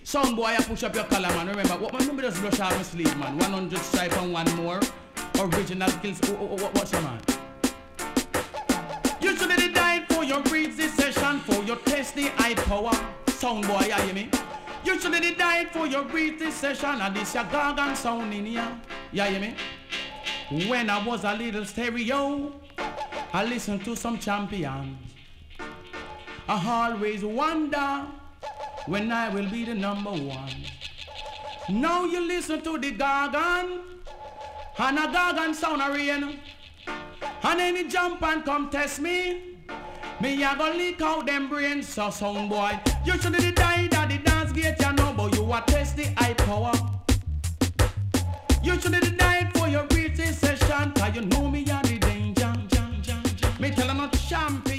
Sound boy, I push up your collar, man. Remember, what my number just brush off my sleeve, man. 100 stripe and one more. Original kills. What's your man? You should have died for your breezy session, for your testy high power. Sound boy, you hear me? You should have died for your breezy session, and this your gargan sound in here. You hear me? When I was a little stereo, I listened to some champions. I always wonder when I will be the number one. Now you listen to the gargan, and a gargan sound a rain. And any jump and come test me, me a go leak out them brains. So sound boy, you should have died at the dance gate, you know, but you a test the high power. You should have died for your breathing session, cause you know me a the danger. Me tell her not champ.